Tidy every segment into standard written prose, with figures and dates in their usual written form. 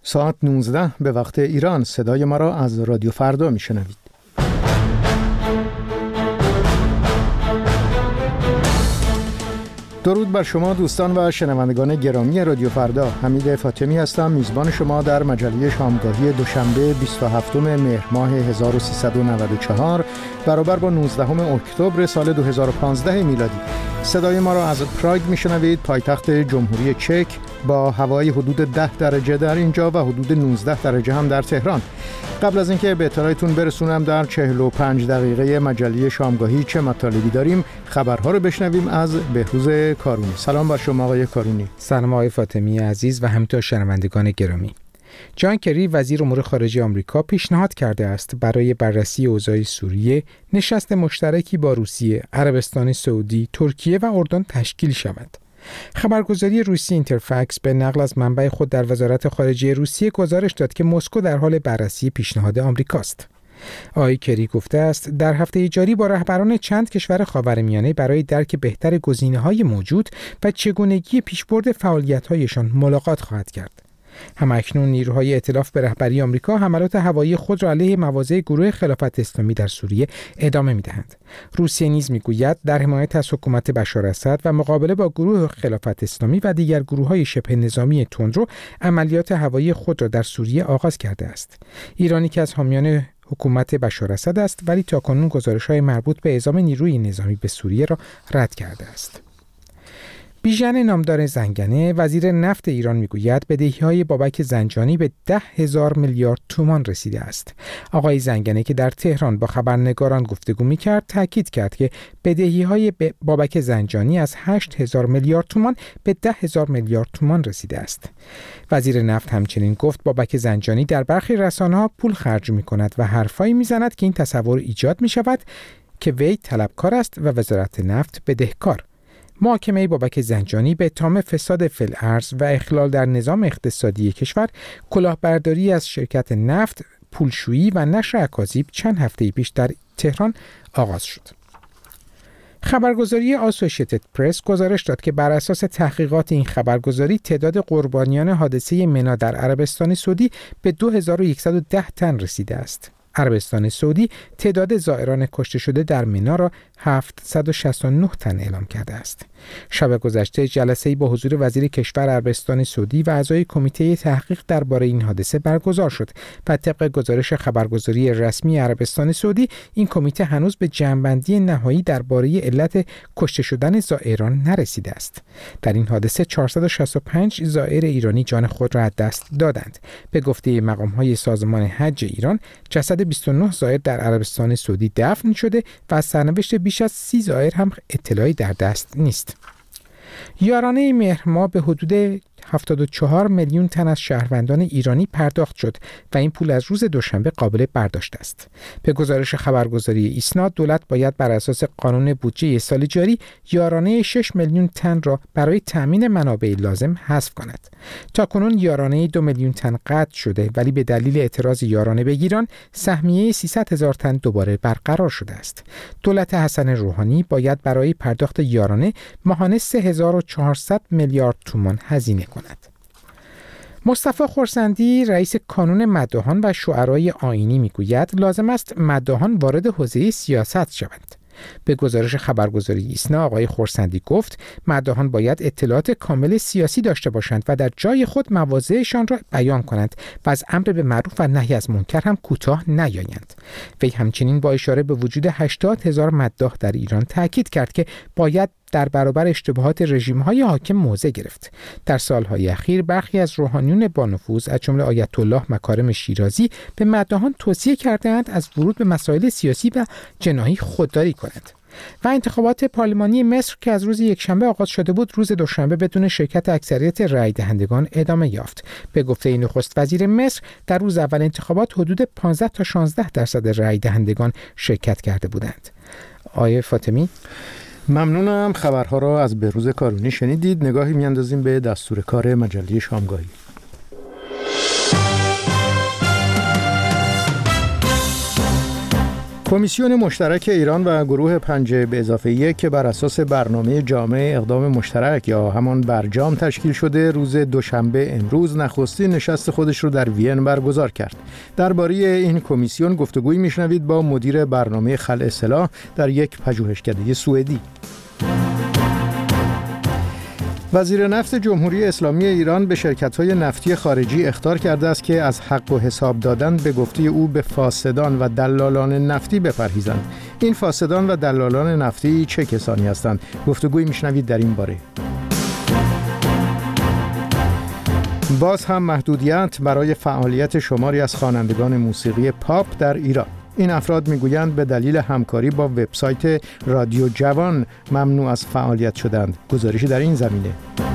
ساعت 19 به وقت ایران. صدای ما را از رادیو فردا میشنوید. درود بر شما دوستان و شنوندگان گرامی رادیو فردا. حمید فاطمی هستم، میزبان شما در مجله شامگاهی دوشنبه 27 مهر ماه 1394 برابر با 19 اکتبر سال 2015 میلادی. صدای ما را از پراگ میشنوید، پایتخت جمهوری چک، با هوای حدود 10 درجه در اینجا و حدود 19 درجه هم در تهران. قبل از اینکه به اطلاعتون برسونم در 45 دقیقه مجله شامگاهی چه مطالبی داریم، خبرها رو بشنویم از بهروز کارونی. سلام بر شما آقای کارونی. سلام آقای فاطمی عزیز و همینطور شنوندگان گرامی. جان کری وزیر امور خارجه آمریکا پیشنهاد کرده است برای بررسی اوضاع سوریه نشست مشترکی با روسیه، عربستان سعودی، ترکیه و اردن تشکیل شود. خبرگزاری روسی اینترفکس به نقل از منبع خود در وزارت خارجه روسیه گزارش داد که مسکو در حال بررسی پیشنهاد آمریکاست. آقای کری گفته است در هفته جاری با رهبران چند کشور خاورمیانه برای درک بهتر گزینه‌های موجود و چگونگی پیشبرد فعالیت‌هایشان ملاقات خواهد کرد. همکنون نیروهای ائتلاف به رهبری آمریکا حملات هوایی خود را علیه مواضع گروه خلافت اسلامی در سوریه ادامه می‌دهند. روسیه نیز می‌گوید در حمایت از حکومت بشار اسد و مقابله با گروه خلافت اسلامی و دیگر گروه‌های شبه نظامی تندرو عملیات هوایی خود را در سوریه آغاز کرده است. ایرانی که از حامیان حکومت بشار اسد است ولی تاکنون گزارش‌های مربوط به اعزام نیروی نظامی به سوریه را رد کرده است. بیژن نامدار زنگنه وزیر نفت ایران میگوید بدهی‌های بابک زنجانی به 10,000 میلیارد تومان رسیده است. آقای زنگنه که در تهران با خبرنگاران گفتگو می‌کرد تاکید کرد که بدهی‌های بابک زنجانی از 8,000 میلیارد تومان به 10,000 میلیارد تومان رسیده است. وزیر نفت همچنین گفت بابک زنجانی در برخی رسانه‌ها پول خرج می‌کند و حرفایی می‌زند که این تصور ایجاد می‌شود که وی طلبکار است و وزارت نفت بدهکار. محاکمه بابک زنجانی به اتهام فساد فی‌الارض و اخلال در نظام اقتصادی کشور، کلاهبرداری از شرکت نفت، پولشویی و نشر اکاذیب چند هفته پیش در تهران آغاز شد. خبرگزاری آسوشیتد پرس گزارش داد که بر اساس تحقیقات این خبرگزاری تعداد قربانیان حادثه منا در عربستان سعودی به 2110 تن رسیده است. عربستان سعودی تعداد زائران کشته شده در منا را 769 تن اعلام کرده است. شب گذشته جلسه‌ای با حضور وزیر کشور عربستان سعودی و اعضای کمیته تحقیق درباره این حادثه برگزار شد و طبق گزارش خبرگزاری رسمی عربستان سعودی این کمیته هنوز به جمع‌بندی نهایی درباره علت کشته شدن زائران نرسیده است. در این حادثه 465 زائر ایرانی جان خود را از دست دادند. به گفته مقام‌های سازمان حج ایران جسد 29 زائر در عربستان سعودی دفن شده و از سرنوشت بیش از 30 زائر هم اطلاعی در دست نیست. یارانه مهر ماه به حدود 74 میلیون تن از شهروندان ایرانی پرداخت شد و این پول از روز دوشنبه قابل برداشت است. به گزارش خبرگزاری ایسنا دولت باید بر اساس قانون بودجه سال جاری یارانه 6 میلیون تن را برای تامین منابع لازم حذف کند. تاکنون یارانه 2 میلیون تن قطع شده ولی به دلیل اعتراض یارانه بگیران سهمیه 300,000 تن دوباره برقرار شده است. دولت حسن روحانی باید برای پرداخت یارانه ماهانه 3400 میلیارد تومان هزینه کند. مصطفی خرسندی رئیس کانون مداحان و شعرای آیینی میگوید لازم است مداحان وارد حوزه سیاست شوند. به گزارش خبرگزاری ایسنا آقای خرسندی گفت مداحان باید اطلاعات کامل سیاسی داشته باشند و در جای خود مواضعشان را بیان کنند و از امر به معروف و نهی از منکر هم کوتاه نیایند. وی همچنین با اشاره به وجود 80,000 مداح در ایران تاکید کرد که باید در برابر اشتباهات رژیم‌های حاکم موضع گرفت. در سال‌های اخیر برخی از روحانیون با نفوذ از جمله آیت الله مکارم شیرازی به مداحان توصیه کردند از ورود به مسائل سیاسی و جناحی خودداری کنند. و انتخابات پارلمانی مصر که از روز یکشنبه آغاز شده بود روز دوشنبه بدون شرکت اکثریت رای دهندگان ادامه یافت. به گفته نخست وزیر مصر در روز اول انتخابات حدود 15 تا 16% رای دهندگان شرکت کرده بودند. آیه فاطمی، ممنونم. خبرها را از بهروز کارونی شنیدید. نگاهی میاندازیم به دستور کار مجله شامگاهی. کمیسیون مشترک ایران و گروه 5+1 که بر اساس برنامه جامع اقدام مشترک یا همان برجام تشکیل شده، روز دوشنبه امروز نخستین نشست خودش رو در وین برگزار کرد. درباره این کمیسیون گفتگویی میشنوید با مدیر برنامه خلع سلاح در یک پژوهشکده سوئدی. وزیر نفت جمهوری اسلامی ایران به شرکت‌های نفتی خارجی اخطار کرده است که از حق و حساب دادن به گفته او به فاسدان و دلالان نفتی بپرهیزند. این فاسدان و دلالان نفتی چه کسانی هستند؟ گفتگویی میشنوید در این باره. باز هم محدودیت برای فعالیت شماری از خوانندگان موسیقی پاپ در ایران. این افراد میگویند به دلیل همکاری با وبسایت رادیو جوان ممنوع از فعالیت شدند. گزارشی در این زمینه.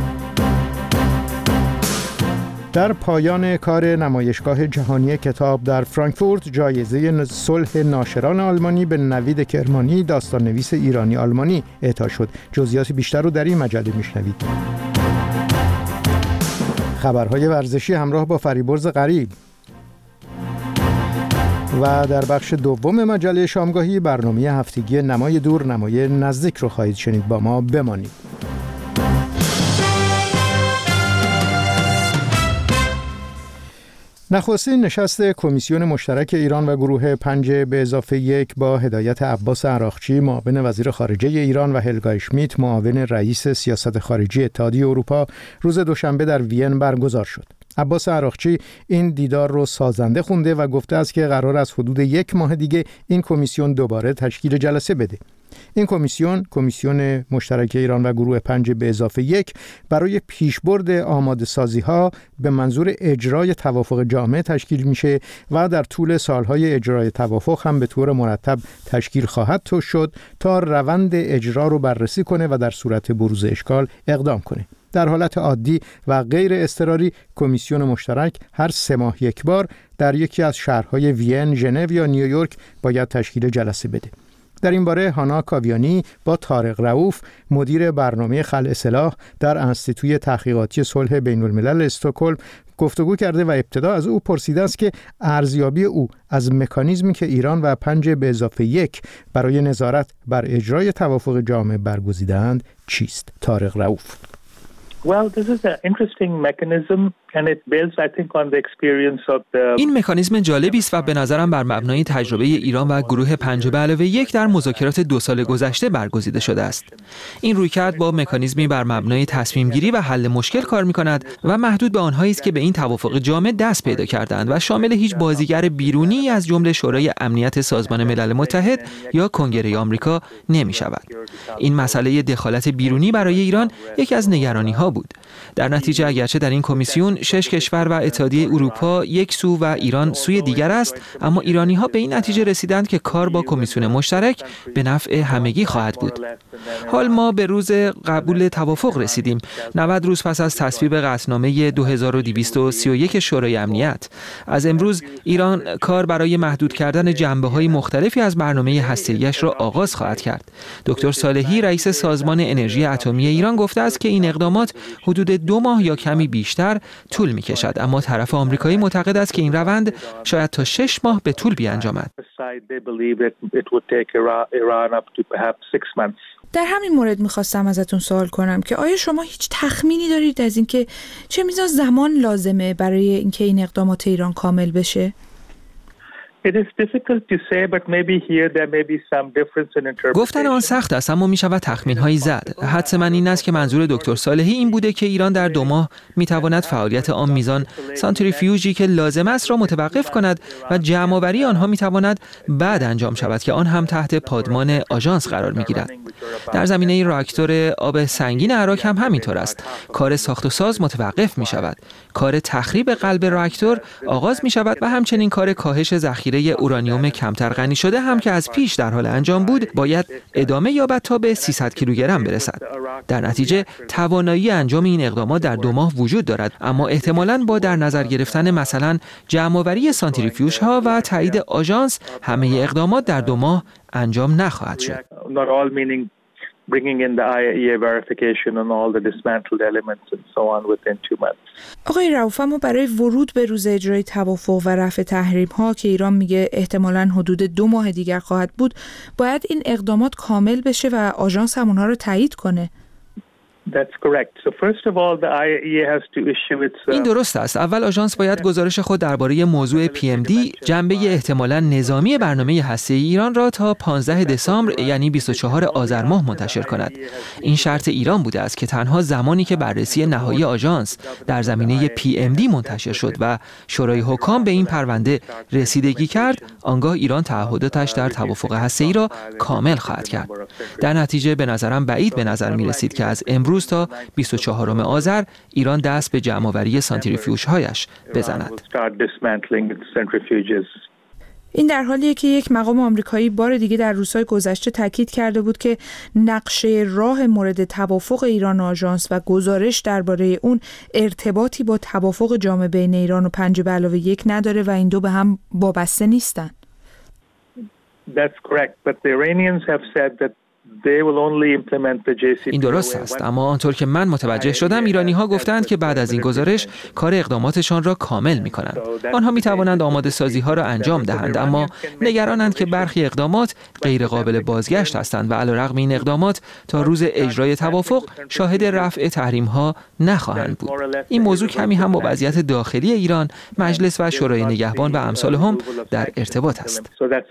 در پایان کار نمایشگاه جهانی کتاب در فرانکفورت، جایزه صلح ناشران آلمانی به نوید کرمانی، داستان نویس ایرانی آلمانی اعطا شد. جزئیات بیشتر رو در این مجله میشنوید. خبرهای ورزشی همراه با فریبرز غریب. و در بخش دوم مجله شامگاهی برنامه هفتگی نمای دور نمای نزدیک رو خواهید شنید. با ما بمانید. نخستین نشست کمیسیون مشترک ایران و گروه 5+1 با هدایت عباس عراقچی معاون وزیر خارجه ایران و هلگا اشمیت معاون رئیس سیاست خارجی اتحادیه اروپا روز دوشنبه در وین برگزار شد. عباس عراقچی این دیدار رو سازنده خونده و گفته است که قرار است حدود 1 ماه دیگه این کمیسیون دوباره تشکیل جلسه بده. این کمیسیون مشترک ایران و گروه 5+1 برای پیشبرد آماده سازی ها به منظور اجرای توافق جامع تشکیل میشه و در طول سالهای اجرای توافق هم به طور مرتب تشکیل خواهد شد تا روند اجرا رو بررسی کنه و در صورت بروز اشکال اقدام کنه. در حالت عادی و غیر اضطراری کمیسیون مشترک هر 3 ماه یک بار در یکی از شهرهای وین، ژنو یا نیویورک باید تشکیل جلسه بده. در این باره هانا کاویانی با طارق رؤوف مدیر برنامه خلع سلاح در انستیتوی تحقیقاتی صلح بین الملل استکهلم گفتگو کرده و ابتدا از او پرسیده است که ارزیابی او از مکانیزمی که ایران و 5+1 برای نظارت بر اجرای توافق جامع برگزیدند چیست؟ طارق رؤوف. Well, this is an interesting mechanism and it builds, I think, on the experience of the... این مکانیزم جالبی است و به نظرم بر مبنای تجربه ایران و گروه 5+1 در مذاکرات 2 سال گذشته برگزیده شده است. این رویکرد با مکانیزمی بر مبنای تصمیم گیری و حل مشکل کار می‌کند و محدود به آنهایی است که به این توافق جامع دست پیدا کردند و شامل هیچ بازیگر بیرونی از جمله شورای امنیت سازمان ملل متحد یا کنگره آمریکا نمی‌شود. این مسئله دخالت بیرونی برای ایران یکی از نگرانی‌ها بود. در نتیجه اگرچه در این کمیسیون 6 کشور و اتحادیه اروپا یک سو و ایران سوی دیگر است، اما ایرانی‌ها به این نتیجه رسیدند که کار با کمیسیون مشترک به نفع همگی خواهد بود. حال ما به روز قبول توافق رسیدیم، 90 روز پس از تصویب قطعنامه 2231 شورای امنیت. از امروز ایران کار برای محدود کردن جنبه‌های مختلفی از برنامه هسته‌ای‌اش را آغاز خواهد کرد. دکتر صالحی رئیس سازمان انرژی اتمی ایران گفته است که این اقدامات حدود 2 ماه یا کمی بیشتر طول می‌کشد، اما طرف آمریکایی معتقد است که این روند شاید تا 6 ماه به طول بیانجامد. در همین مورد می‌خواستم ازتون سوال کنم که آیا شما هیچ تخمینی دارید از اینکه چه میزان زمان لازمه برای اینکه این اقدامات ایران کامل بشه؟ گفتن آن سخت است، اما می شود تخمین هایی زد. حدس من این است که منظور دکتر صالحی این بوده که ایران در 2 ماه می تواند فعالیت آن میزان سانتریفیوژی که لازم است را متوقف کند و جمع آوری آنها می تواند بعد انجام شود که آن هم تحت پادمان آژانس قرار می گیرد. در زمینه راکتور آب سنگین عراق هم همینطور است. کار ساخت و ساز متوقف می شود. کار تخریب قلب راکتور آغاز می شود و همچنین کار کاهش ذخیره اورانیوم کمتر غنی شده هم که از پیش در حال انجام بود باید ادامه یابد تا به 300 کیلوگرم برسد. در نتیجه توانایی انجام این اقدامات در 2 ماه وجود دارد، اما احتمالاً با در نظر گرفتن مثلا جمع‌آوری سانتریفیوژها و تایید آژانس همه اقدامات در 2 ماه انجام نخواهد شد. bringing in the IAEA verification on all the dismantled elements and so on within 2 months. آقای رؤوف، اما برای ورود به روز اجرای توافق و رفع تحریم‌ها که ایران میگه احتمالاً حدود 2 ماه دیگر خواهد بود، باید این اقدامات کامل بشه و آژانس هم اونها رو تایید کنه. That's correct. So first of all, the IAEA has to issue its این درست است. اول آژانس باید گزارش خود درباره موضوع PMD، جنبه احتمالاً نظامی برنامه هسته‌ای ایران را تا 15 دسامبر یعنی 24 آذر ماه منتشر کند. این شرط ایران بوده است که تنها زمانی که بررسی نهایی آژانس در زمینه PMD منتشر شد و شورای حکام به این پرونده رسیدگی کرد، آنگاه ایران تعهداتش در توافق هسته‌ای را کامل خواهد کرد. در نتیجه به نظرم بعید به نظر می‌رسید که از امروز تا 24 آذر ایران دست به جمع‌آوری سانتریفیوژهایش بزند. این در حالیه که یک مقام آمریکایی بار دیگه در روزهای گذشته تاکید کرده بود که نقشه راه مورد توافق ایران و آژانس و گزارش درباره اون ارتباطی با توافق جامع بین ایران و 5+1 نداره و این دو به هم وابسته نیستن. That's correct, but the Iranians have said that این درست است، اما آنطور که من متوجه شدم ایرانی‌ها گفتند که بعد از این گزارش کار اقداماتشان را کامل می‌کنند. آنها می‌توانند آماده سازی‌ها را انجام دهند، اما نگرانند که برخی اقدامات غیر قابل بازگشت هستند و علیرغم این اقدامات تا روز اجرای توافق شاهد رفع تحریم‌ها نخواهند بود. این موضوع کمی هم با وضعیت داخلی ایران، مجلس و شورای نگهبان و امثال هم در ارتباط است.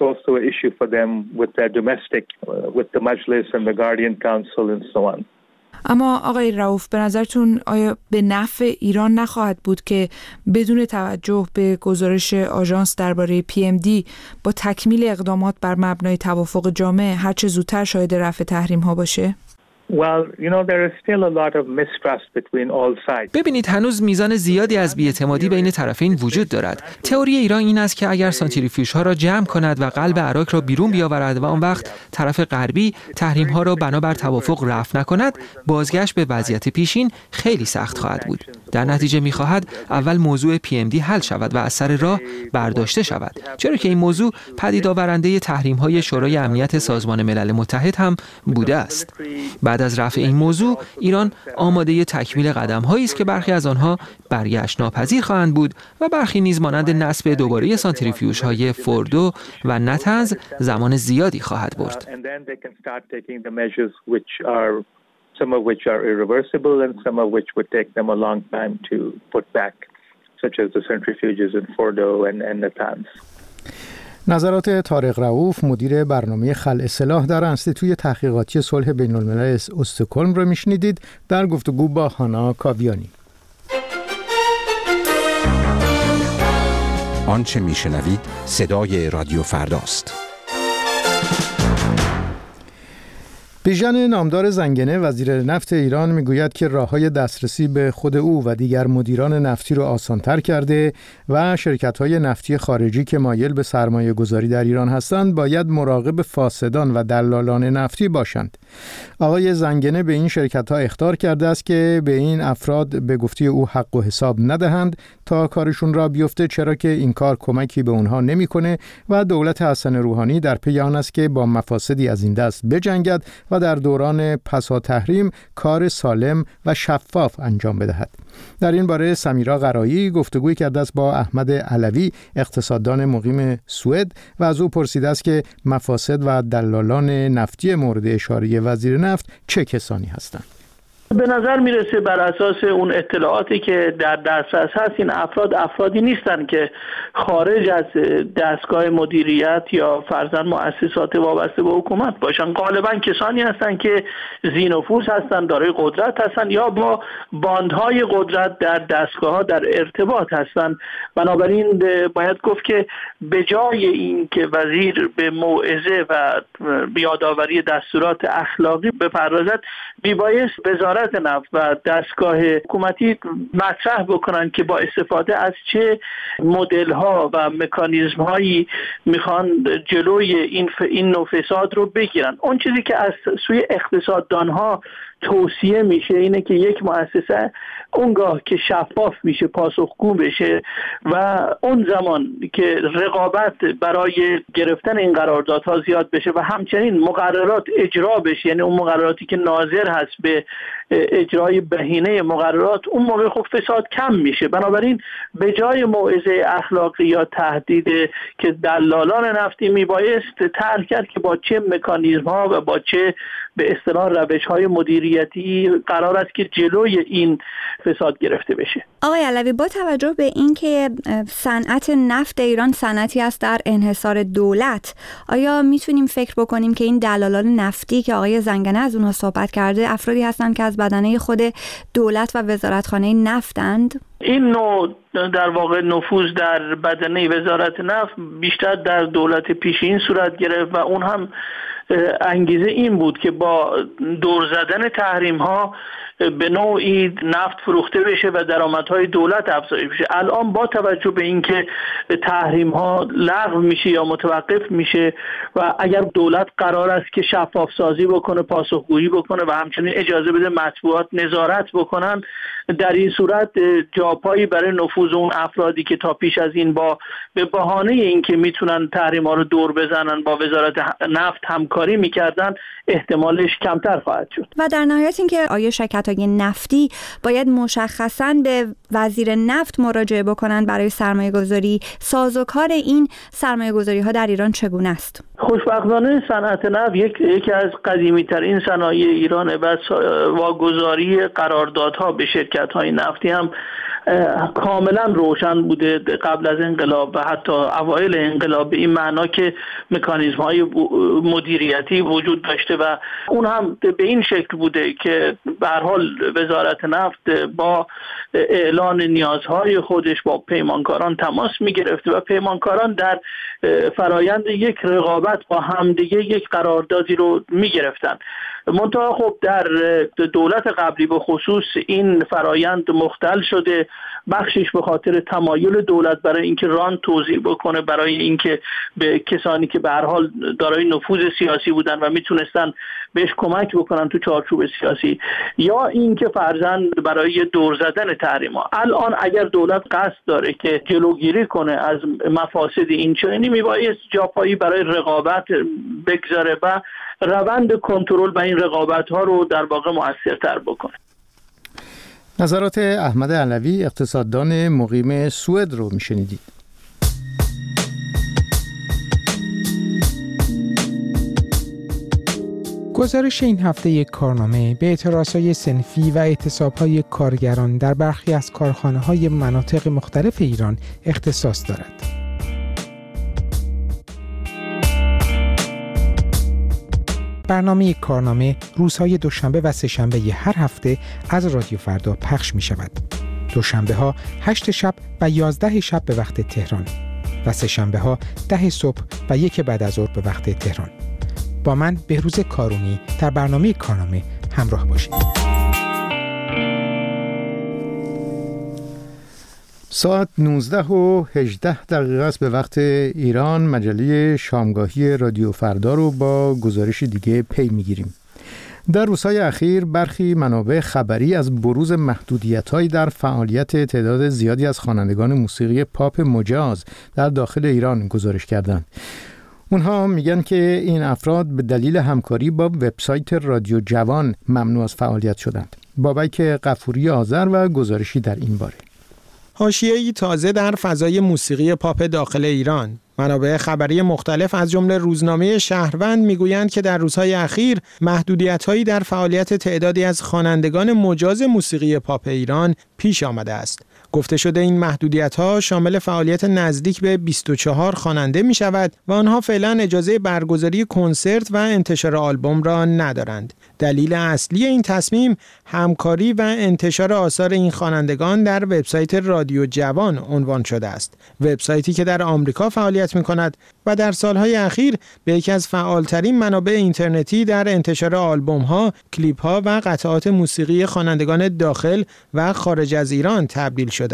and the Guardian Council and so on. اما آقای رؤوف، به نظرتون آیا به نفع ایران نخواهد بود که بدون توجه به گزارش آژانس درباره PMD با تکمیل اقدامات بر مبنای توافق جامع هرچه زودتر شاهد رفع تحریم‌ها باشه؟ ببینید هنوز میزان زیادی از بی‌اعتمادی بین طرفین وجود دارد. تئوری ایران این است که اگر سانتریفیوژها را جمع کند و قلب عراق را بیرون بیاورد و آن وقت طرف غربی تحریم‌ها را بنابر توافق رفع نکند، بازگشت به وضعیت پیشین خیلی سخت خواهد بود. در نتیجه می‌خواهد اول موضوع PMD حل شود و از سر راه برداشته شود، چرا که این موضوع پدید آورنده تحریم‌های شورای امنیت سازمان ملل متحد هم بوده است. بعد از رفع این موضوع ایران آماده تکمیل قدم‌هایی است که برخی از آنها برگشت ناپذیر خواهند بود و برخی نیز مانند نصب دوباره سانتریفیوژهای فوردو و نتنز زمان زیادی خواهد برد. Some of which are irreversible and some of which would take them a long time to put back, such as the centrifuges in Fordo and Natanz. نظرات طارق رؤوف، مدیر برنامه خلع سلاح در انستیتوی تحقیقاتی صلح بین الملل استکهلم را میشنیدید در گفتگو با هانا کاویانی. آنچه میشنوید صدای رادیو فرداست. بیژن نامدار زنگنه وزیر نفت ایران میگوید که راه‌های دسترسی به خود او و دیگر مدیران نفتی را آسان‌تر کرده و شرکت‌های نفتی خارجی که مایل به سرمایه‌گذاری در ایران هستند باید مراقب فاسدان و دلالان نفتی باشند. آقای زنگنه به این شرکت‌ها اخطار کرده است که به این افراد به گفته او حق و حساب ندهند تا کارشون را بیفته، چرا که این کار کمکی به اونها نمی‌کنه و دولت حسن روحانی در پی آن است که با مفاسدی از این دست بجنگد و در دوران پسا تحریم کار سالم و شفاف انجام بدهد. در این باره سمیرا قرایی گفتگوی کرده است با احمد علوی، اقتصاددان مقیم سوئد، و از او پرسیده است که مفاسد و دلالان نفتی مورد اشاره وزیر نفت چه کسانی هستند. به نظر میرسه بر اساس اون اطلاعاتی که در دسترس هست این افرادی نیستن که خارج از دستگاه مدیریت یا فرضاً مؤسسات وابسته به حکومت باشن. غالبا کسانی هستن که ذی‌نفوذ هستن، دارای قدرت هستن یا با باندهای قدرت در دستگاه‌ها در ارتباط هستن. بنابراین باید گفت که به جای این که وزیر به موعظه و یادآوری دستورات اخلاقی بپردازد، میبایست وزارت نفت و دستگاه حکومتی مطرح بکنن که با استفاده از چه مدل ها و مکانیزم هایی میخوان جلوی این نوع فساد رو بگیرن. اون چیزی که از سوی اقتصاددان ها توصیه میشه اینه که یک مؤسسه اونگاه که شفاف میشه، پاسخگو بشه و اون زمان که رقابت برای گرفتن این قراردادها زیاد بشه و همچنین مقررات اجرا بشه، یعنی اون مقرراتی که ناظر هست به اجرای بهینه مقررات، اون موقع خب فساد کم میشه. بنابراین به جای موعظه اخلاقی یا تهدید که دلالان نفتی میبایست طرح کرد که با چه مکانیزم ها و با چه به اصطلاح روش های مدیریتی قرار است که جلوی این فساد گرفته بشه. آقای علوی، با توجه به اینکه صنعت نفت ایران صنعتی است در انحصار دولت، آیا میتونیم فکر بکنیم که این دلالان نفتی که آقای زنگنه از اونها صحبت کرده افرادی هستند که از بدنه خود دولت و وزارتخانه نفتند؟ این نوع در واقع نفوذ در بدنه وزارت نفت بیشتر در دولت پیشین صورت گرفت و اون هم انگیزه این بود که با دور زدن تحریم ها به نوعی نفت فروخته بشه و درآمدهای دولت افزایش بشه. الان با توجه به اینکه تحریم ها لغو میشه یا متوقف میشه و اگر دولت قرار است که شفاف سازی بکنه، پاسخگویی بکنه و همچنین اجازه بده مطبوعات نظارت بکنن، در این صورت جاپایی برای نفوذ اون افرادی که تا پیش از این به بهانه اینکه میتونن تحریم ها رو دور بزنن با وزارت نفت همکاری میکردن احتمالش کمتر خواهد شد. و در نهایت اینکه آیا شرکت‌های نفتی باید مشخصاً به وزیر نفت مراجعه بکنن برای سرمایه‌گذاری، سازوکار این سرمایه‌گذاری‌ها در ایران چگونه است؟ خوشبختانه صنعت نفت یکی از قدیمی‌ترین صنایع ایرانه و واگذاری قراردادها به شرکت‌های نفتی هم کاملا روشن بوده قبل از انقلاب و حتی اوایل انقلاب، به این معنا که مکانیزم‌های مدیریتی وجود داشته و اون هم به این شکل بوده که به هر حال وزارت نفت با اعلان نیازهای خودش با پیمانکاران تماس می‌گرفته و پیمانکاران در فرایند یک رقابت با همدیگه یک قراردادی رو می‌گرفتن. منتها خب در دولت قبلی به خصوص این فرایند مختل شده، بخشش به خاطر تمایل دولت برای اینکه ران توزیع بکنه، برای اینکه به کسانی که به هر حال دارای نفوذ سیاسی بودن و میتونستن بهش کمک بکنن تو چارچوب سیاسی، یا اینکه فرضاً برای دور زدن تحریم‌ها. الان اگر دولت قصد داره که جلوگیری کنه از مفاسد این چنینی، میبایست جاپایی برای رقابت بگذاره و روند کنترل به این رقابت‌ها رو در واقع مؤثرتر بکنه. نظرات احمد علوی، اقتصاددان مقیم سوئد رو میشنیدید. گزارش این هفته یک کارنامه به اعتراضهای صنفی و اعتصابهای کارگران در برخی از کارخانه‌های مناطق مختلف ایران اختصاص دارد. برنامه کارنامه روزهای دوشنبه و سه‌شنبه هر هفته از رادیو فردا پخش می شود. دوشنبه ها 8 شب و 11 شب به وقت تهران و سه‌شنبه ها 10 صبح و 1 بعد از ظهر به وقت تهران. با من بهروز کارونی در برنامه کارنامه همراه باشید. ساعت 19:18 است به وقت ایران. مجله شامگاهی رادیو فردا رو با گزارش دیگه پی میگیریم. در روزهای اخیر برخی منابع خبری از بروز محدودیت‌هایی در فعالیت تعداد زیادی از خوانندگان موسیقی پاپ مجاز در داخل ایران گزارش کردند. اونها میگن که این افراد به دلیل همکاری با وبسایت رادیو جوان ممنوع از فعالیت شدند. بابک غفوری آذر و گزارشی در این باره. حاشیه‌ای تازه در فضای موسیقی پاپ داخل ایران. منابع خبری مختلف از جمله روزنامه شهروند میگویند که در روزهای اخیر محدودیت‌هایی در فعالیت تعدادی از خوانندگان مجاز موسیقی پاپ ایران پیش آمده است. گفته شده این محدودیت‌ها شامل فعالیت نزدیک به 24 خواننده می‌شود و آنها فعلا اجازه برگزاری کنسرت و انتشار آلبوم را ندارند. دلیل اصلی این تصمیم همکاری و انتشار آثار این خوانندگان در وبسایت رادیو جوان عنوان شده است. وبسایتی که در آمریکا فعالیت می‌کند و در سالهای اخیر به یکی از فعالترین منابع اینترنتی در انتشار آلبوم‌ها، کلیپ‌ها و قطعات موسیقی خوانندگان داخل و خارج از ایران تبدیل شده است.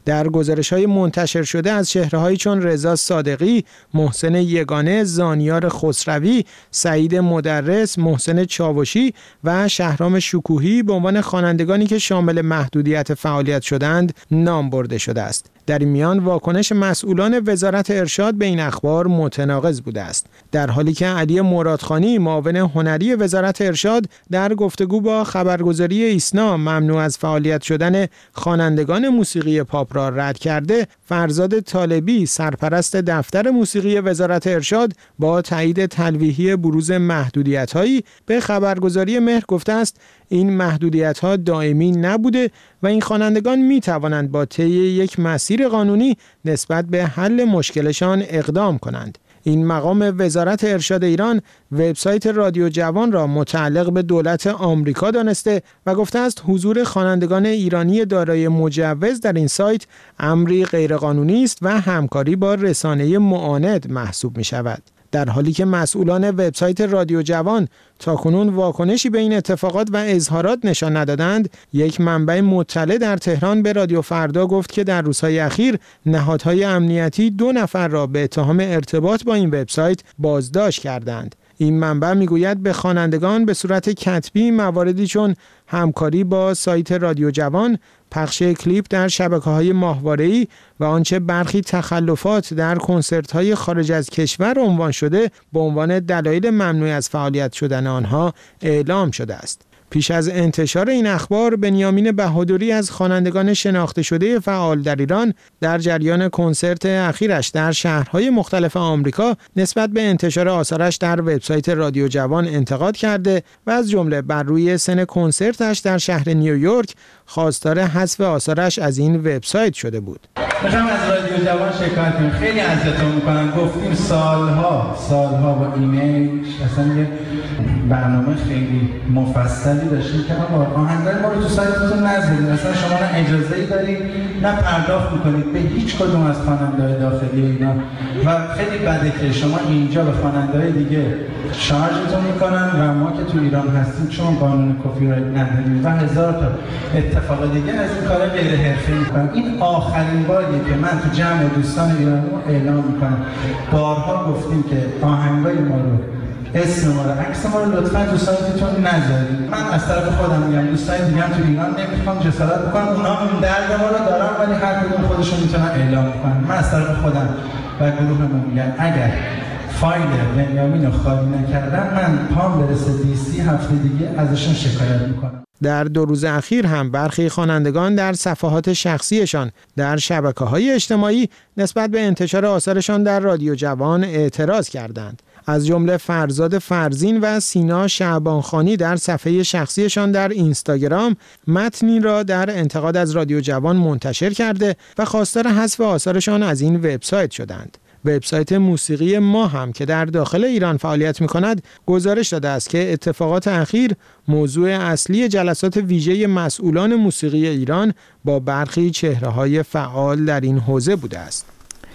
در گزارش‌های منتشر شده از چهره‌هایی چون رضا صادقی، محسن یگانه، زانیار خسروی، سعید مدرس، محسن چاوشی و شهرام شکوهی به عنوان خوانندگانی که شامل محدودیت فعالیت شدند نام برده شده است. در این میان واکنش مسئولان وزارت ارشاد به این اخبار متناقض بوده است، در حالی که علی مرادخانی معاون هنری وزارت ارشاد در گفتگو با خبرگزاری ایسنا ممنوع از فعالیت شدن خوانندگان موسیقی پاپ را رد کرده، فرزاد طالبی سرپرست دفتر موسیقی وزارت ارشاد با تایید تلویحی بروز محدودیت‌هایی به خبرگزاری مهر گفته است این محدودیت‌ها دائمی نبوده و این خوانندگان می‌توانند با طی یک مسیر قانونی نسبت به حل مشکلشان اقدام کنند. این مقام وزارت ارشاد ایران وبسایت رادیو جوان را متعلق به دولت آمریکا دانسته و گفته است حضور خوانندگان ایرانی دارای مجوز در این سایت امری غیرقانونی است و همکاری با رسانه معاند محسوب می‌شود. در حالی که مسئولان وبسایت رادیو جوان تاکنون واکنشی به این اتفاقات و اظهارات نشان ندادند، یک منبع مطلع در تهران به رادیو فردا گفت که در روزهای اخیر نهادهای امنیتی 2 نفر را به اتهام ارتباط با این وبسایت بازداشت کردند. این منبع میگوید به خوانندگان به صورت کتبی مواردی چون همکاری با سایت رادیو جوان، پخش کلیپ در شبکه‌های ماهواره‌ای و آنچه برخی تخلفات در کنسرت‌های خارج از کشور عنوان شده به عنوان دلایل ممنوع از فعالیت شدن آنها اعلام شده است. پیش از انتشار این اخبار، بنیامین بهادری از خوانندگان شناخته شده فعال در ایران در جریان کنسرت اخیرش در شهرهای مختلف آمریکا نسبت به انتشار آثارش در وبسایت رادیو جوان انتقاد کرده و از جمله بر روی سن کنسرتش در شهر نیویورک خواستار حذف آثارش از این وبسایت شده بود. میخوام از رادیو جوان شکایت کنم، خیلی اذیتمون میکنن. گفتیم سالها با ایمیل اصلا یه برنامه خیلی مفصلی داشتیم که ما آهنگای ما رو تو سایتتون نذارید، اصلا شما نه اجازه‌ای دارید نه پرداخت میکنید به هیچ کدوم از خواننده‌های داخلی اینا و خیلی بده که شما اینجا به خواننده‌های دیگه شارژتون میکنن و ما که تو ایران هستیم چون قانون کپی رایت نداریم و هزار تا اتفاق دیگه از این کارا غیر حرفه‌ای میکنن. این آخرین باریه که من تو جمع دوستان ایرانی اعلام میکنم. بارها گفتیم که آهنگای ما رو، اسم ما رو، عکس ما رو لطفاً تو سایتتون نذارید. من از طرف خودم میگم دوستان دیگه هم تو ایران نمیخوام جسارت بکنم، اونا هم درد ما رو دارن ولی هر کدوم خودشون میتونن اعلام کنن. من از طرف خودم و گروهمون میگم اگر فایل بنیامین رو خالی نکردم من پام برسه دیسی هفته دیگه ازشون شکایت میکنم. در 2 روز اخیر هم برخی خوانندگان در صفحات شخصیشان در شبکه‌های اجتماعی نسبت به انتشار آثارشان در رادیو جوان اعتراض کردند. از جمله فرزاد فرزین و سینا شعبانخانی در صفحه شخصیشان در اینستاگرام متنی را در انتقاد از رادیو جوان منتشر کرده و خواستار حذف آثارشان از این وبسایت شدند. وبسایت موسیقی ما هم که در داخل ایران فعالیت می‌کند گزارش داده است که اتفاقات اخیر موضوع اصلی جلسات ویژه مسئولان موسیقی ایران با برخی چهره‌های فعال در این حوزه بوده است.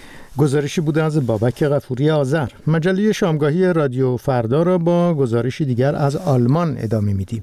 گزارشی بوده از بابک غفوری آذر. مجله شامگاهی رادیو فردا را با گزارشی دیگر از آلمان ادامه میدیم.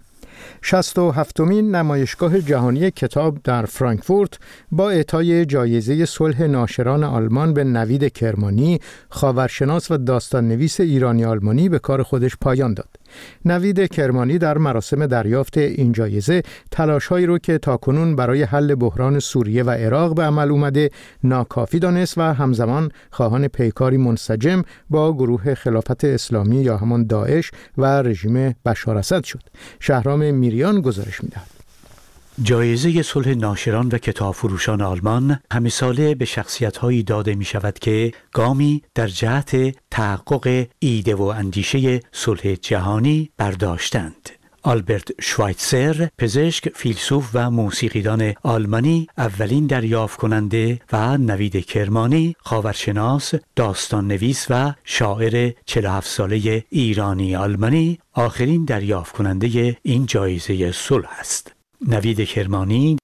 67مین نمایشگاه جهانی کتاب در فرانکفورت با اعطای جایزه صلح ناشران آلمان به نوید کرمانی، خاورشناس و داستان‌نویس ایرانی آلمانی به کار خودش پایان داد. نوید کرمانی در مراسم دریافت این جایزه تلاش‌هایی رو که تاکنون برای حل بحران سوریه و عراق به عمل اومده ناکافی دانست و همزمان خواهان پیکاری منسجم با گروه خلافت اسلامی یا همان داعش و رژیم بشار اسد شد. شهرام میریان گزارش می‌دهد. جایزه صلح ناشران و کتاب فروشان آلمان همه ساله به شخصیت‌هایی داده می شود که گامی در جهت تحقق ایده و اندیشه صلح جهانی برداشتند. آلبرت شوایتزر، پزشک، فیلسوف و موسیقیدان آلمانی، اولین دریافت کننده و نوید کرمانی، خاورشناس، داستان نویس و شاعر 47 ساله ایرانی آلمانی، آخرین دریافت کننده این جایزه صلح است. نوید کرمانی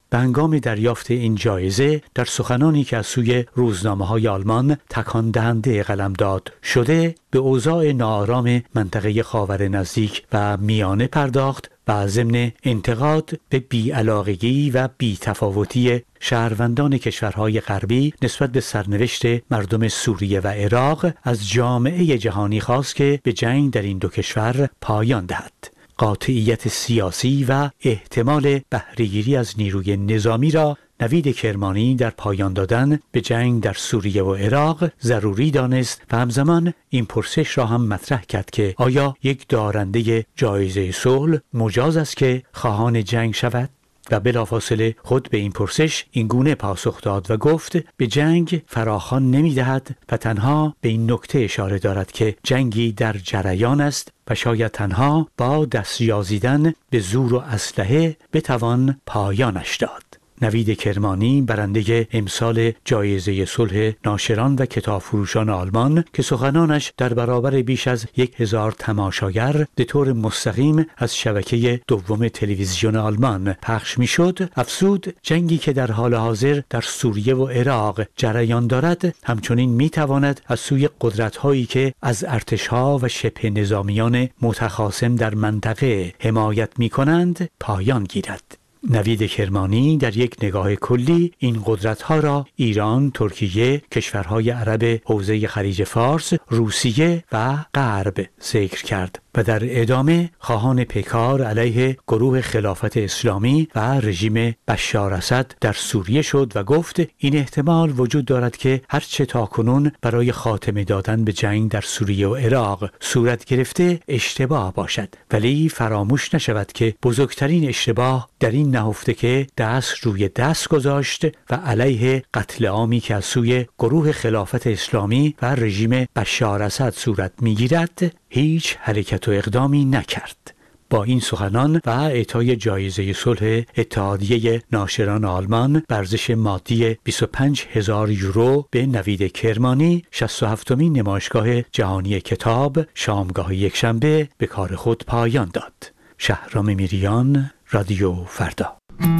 به هنگام دریافت این جایزه در سخنانی که از سوی روزنامه‌های آلمان تکان دهنده قلمداد شده به اوضاع ناآرام منطقه خاور نزدیک و میانه پرداخت و ضمن انتقاد به بی‌علاقگی و بی‌تفاوتی شهروندان کشورهای غربی نسبت به سرنوشت مردم سوریه و عراق از جامعه جهانی خواست که به جنگ در این دو کشور پایان دهد. قاطعیت سیاسی و احتمال بهره‌گیری از نیروی نظامی را نوید کرمانی در پایان دادن به جنگ در سوریه و عراق ضروری دانست و همزمان این پرسش را هم مطرح کرد که آیا یک دارنده جایزه صلح مجاز است که خواهان جنگ شود؟ و بلافاصله خود به این پرسش این گونه پاسخ داد و گفت به جنگ فراخوان نمی‌دهد و تنها به این نکته اشاره دارد که جنگی در جریان است و شاید تنها با دستیازیدن به زور و اسلحه بتوان پایانش داد. نوید کرمانی برنده امسال جایزه صلح ناشران و کتابفروشان آلمان که سخنانش در برابر بیش از 1000 تماشاگر به طور مستقیم از شبکه دوم تلویزیون آلمان پخش میشد، افزود جنگی که در حال حاضر در سوریه و عراق جریان دارد همچنین میتواند از سوی قدرت‌هایی که از ارتش‌ها و شبه نظامیان متخاصم در منطقه حمایت می‌کنند پایان گیرد. نوید کرمانی در یک نگاه کلی این قدرت‌ها را ایران، ترکیه، کشورهای عرب حوزه خلیج فارس، روسیه و غرب ذکر کرد و در ادامه خواهان پیکار علیه گروه خلافت اسلامی و رژیم بشار اسد در سوریه شد و گفت این احتمال وجود دارد که هرچه تاکنون برای خاتمه دادن به جنگ در سوریه و عراق صورت گرفته اشتباه باشد، ولی فراموش نشود که بزرگترین اشتباه در این نهفته که دست روی دست گذاشت و علیه قتل عامی که از سوی گروه خلافت اسلامی و رژیم بشار اسد صورت میگیرد هیچ حرکت و اقدامی نکرد. با این سخنان و اعطای جایزه صلح اتحادیه ناشران آلمان به ارزش مادی 25,000 یورو به نوید کرمانی 67مین نمایشگاه جهانی کتاب شامگاه یکشنبه به کار خود پایان داد. شهرام میریان، رادیو فردا.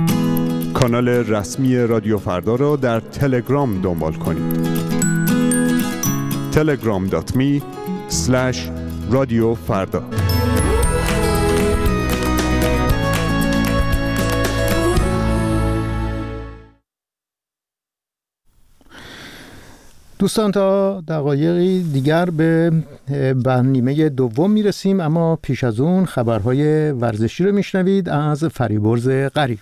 کانال رسمی رادیو فردا را در تلگرام دنبال کنید. telegram.me/رادیو فردا. دوستان تا دقایقی دیگر به نیمه دوم میرسیم، اما پیش از اون خبرهای ورزشی رو میشنوید از فریبرز غریب.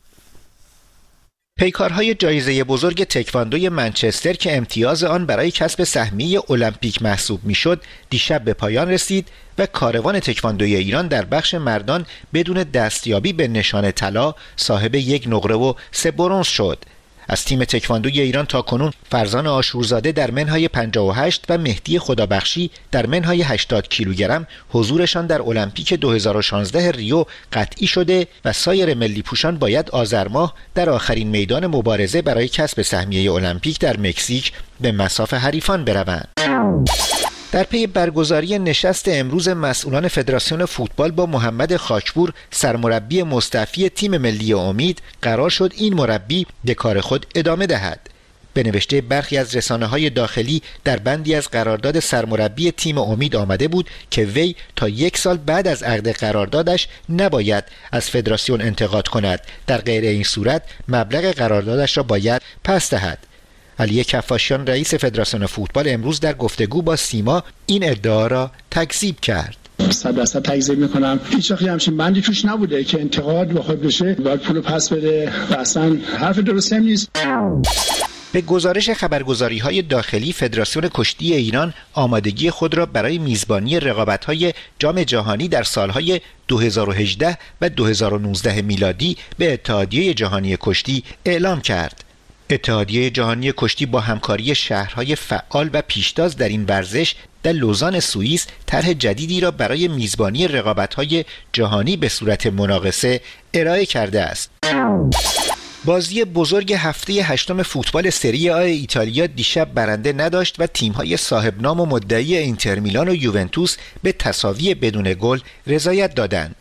پیکارهای جایزه بزرگ تکواندوی منچستر که امتیاز آن برای کسب سهمیه المپیک محسوب میشد دیشب به پایان رسید و کاروان تکواندوی ایران در بخش مردان بدون دستیابی به نشان طلا صاحب 1 نقره و 3 برنز شد. از تیم تکواندوی ایران تاکنون فرزان آشورزاده در منهای 58 و مهدی خدابخشی در منهای 80 کیلوگرم حضورشان در المپیک 2016 ریو قطعی شده و سایر ملی پوشان باید آذر ماه در آخرین میدان مبارزه برای کسب سهمیه المپیک در مکزیک به مصاف حریفان بروند. در پی برگزاری نشست امروز مسئولان فدراسیون فوتبال با محمد خاکپور سرمربی مستعفی تیم ملی امید قرار شد این مربی به کار خود ادامه دهد. به نوشته برخی از رسانه‌های داخلی در بندی از قرارداد سرمربی تیم امید آمده بود که وی تا 1 سال بعد از عقد قراردادش نباید از فدراسیون انتقاد کند، در غیر این صورت مبلغ قراردادش را باید پس دهد. علی کفاشیان رئیس فدراسیون فوتبال امروز در گفتگو با سیما این ادعا را تکذیب کرد. 100% تکذیب میکنم. هیچ وقتی همچین بندی توش نبوده که انتقاد بخواد بشه باید پولو پس بده و اصلا حرف درستی نیست. به گزارش خبرگزاری‌های داخلی فدراسیون کشتی ایران آمادگی خود را برای میزبانی رقابت‌های جام جهانی در سالهای 2018 و 2019 میلادی به اتحادیه جهانی کشتی اعلام کرد. اتحادیه جهانی کشتی با همکاری شهرهای فعال و پیشتاز در این ورزش در لوزان سوئیس طرح جدیدی را برای میزبانی رقابت‌های جهانی به صورت مناقصه ارائه کرده است. بازی بزرگ هفته 8 فوتبال سری آ ایتالیا دیشب برنده نداشت و تیم‌های صاحب نام و مدعی اینتر میلان و یوونتوس به تساوی بدون گل رضایت دادند.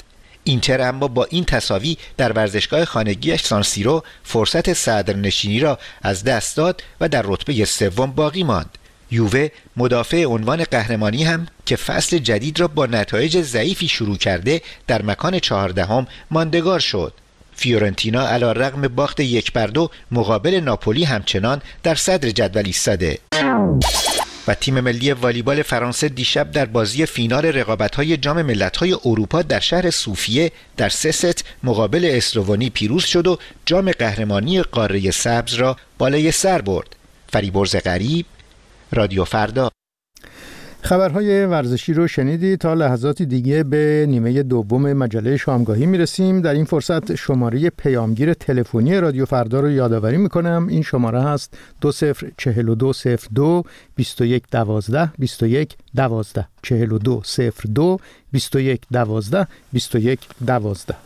اینتر اما با این تساوی در ورزشگاه خانگیش سان سیرو فرصت صدرنشینی را از دست داد و در رتبه سوم باقی ماند. یووه مدافع عنوان قهرمانی هم که فصل جدید را با نتایج ضعیفی شروع کرده در مکان 14 ماندگار شد. فیورنتینا علی‌رغم باخت 1-2 مقابل ناپولی همچنان در صدر جدول ایستاده. و تیم ملی والیبال فرانسه دیشب در بازی فینال رقابت‌های جام ملت‌های اروپا در شهر سوفیه در 3 ست مقابل اسلوونی پیروز شد و جام قهرمانی قاره سبز را بالای سر برد. فریبرز غریب، رادیو فردا. خبرهای ورزشی رو شنیدید. تا لحظات دیگه به نیمه دوم مجله شامگاهی میرسیم. در این فرصت شماره پیامگیر تلفنی رادیو فردا رو یادآوری میکنم. این شماره هست 204202 2112 2112 4202 2112 2112.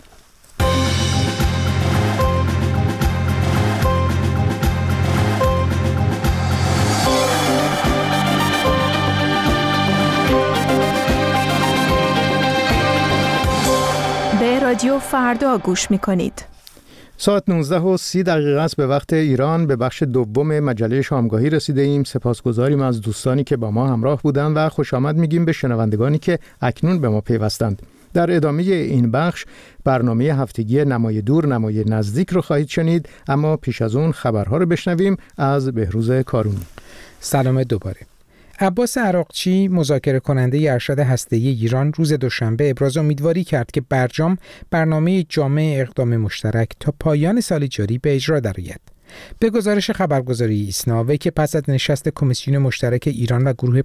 رادیو فردا گوش می‌کنید. ساعت 19:30 است به وقت ایران. به بخش دوم مجله شامگاهی رسیده ایم. سپاسگزاریم از دوستانی که با ما همراه بودند و خوش آمد میگیم به شنوندگانی که اکنون به ما پیوستند. در ادامه این بخش برنامه هفتگی نمای دور نمای نزدیک رو خواهید شنید، اما پیش از اون خبرها رو بشنویم از بهروز کارونی. سلام دوباره. عباس عراقچی مذاکره کننده ارشد هسته‌ای ایران روز دوشنبه ابراز امیدواری کرد که برجام برنامه جامع اقدام مشترک تا پایان سال جاری به اجرا درآید. به گزارش خبرگزاری ایسنا که پس از نشست کمیسیون مشترک ایران و گروه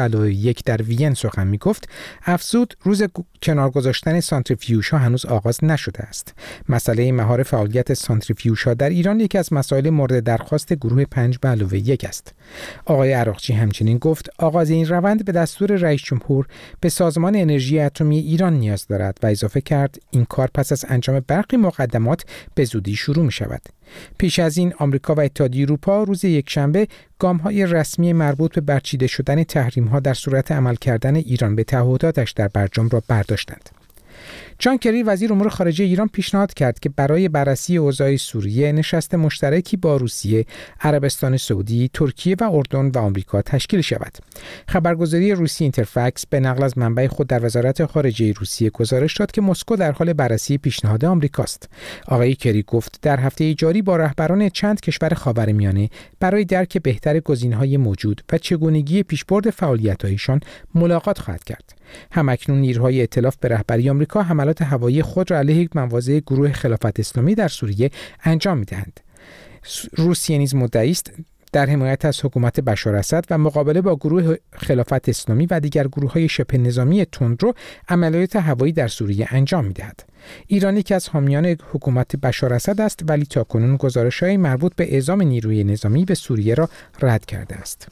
5+1 در وین سخن می‌گفت، افزود روز کنار گذاشتن سانتریفیوژها هنوز آغاز نشده است. مسئله مهار فعالیت سانتریفیوژها در ایران یکی از مسائل مورد درخواست گروه 5+1 است. آقای عراقچی همچنین گفت آغاز این روند به دستور رئیس جمهور به سازمان انرژی اتمی ایران نیاز دارد و اضافه کرد این کار پس از انجام برخی مقدمات به زودی شروع می‌شود. پیش از این آمریکا و اتحادیه اروپا روز یکشنبه گام‌های رسمی مربوط به برچیده شدن تحریم‌ها در صورت عمل کردن ایران به تعهداتش در برجام را برداشتند. جان کری وزیر امور خارجه ایران پیشنهاد کرد که برای بررسی اوضاع سوریه نشست مشترکی با روسیه، عربستان سعودی، ترکیه و اردن و آمریکا تشکیل شود. خبرگزاری روسی اینترفکس به نقل از منبع خود در وزارت خارجه روسیه گزارش داد که مسکو در حال بررسی پیشنهاد آمریکاست. آقای کری گفت در هفته جاری با رهبران چند کشور خاورمیانه برای درک بهتر گزینه‌های موجود و چگونگی پیشبرد فعالیت‌هایشان ملاقات خواهد کرد. همکنون نیروهای ائتلاف به رهبری آمریکا حملات هوایی خود را علیه مواضع گروه خلافت اسلامی در سوریه انجام می‌دهند. روسیه نیز مدعی است در حمایت از حکومت بشار اسد و مقابله با گروه خلافت اسلامی و دیگر گروه‌های شبه نظامی تندرو عملیات هوایی در سوریه انجام می‌دهد. ایران یکی از حامیان حکومت بشار اسد است ولی تاکنون گزارش‌های مربوط به اعزام نیروی نظامی به سوریه را رد کرده است.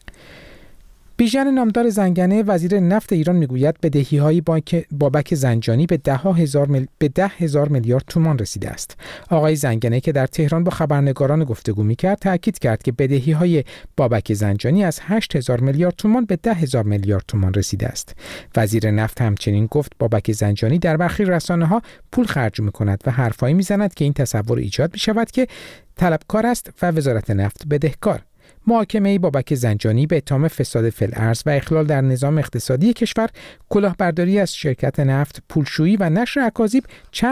بیژن نامدار زنگنه وزیر نفت ایران میگوید بدهی‌های بابک زنجانی به 10,000 میلیارد تومان رسیده است. آقای زنگنه که در تهران با خبرنگاران گفتگو می‌کرد تاکید کرد که بدهی‌های بابک زنجانی از 8,000 میلیارد تومان به 10,000 میلیارد تومان رسیده است. وزیر نفت همچنین گفت بابک زنجانی در برخی رسانه‌ها پول خرج می‌کند و حرفایی می‌زند که این تصور ایجاد می‌شود که طلبکار است و وزارت نفت بدهکار. محاکمه بابک زنجانی به اتهام فساد فی الارض و اخلال در نظام اقتصادی کشور، کلاهبرداری از شرکت نفت، پولشویی و نشر اکاذیب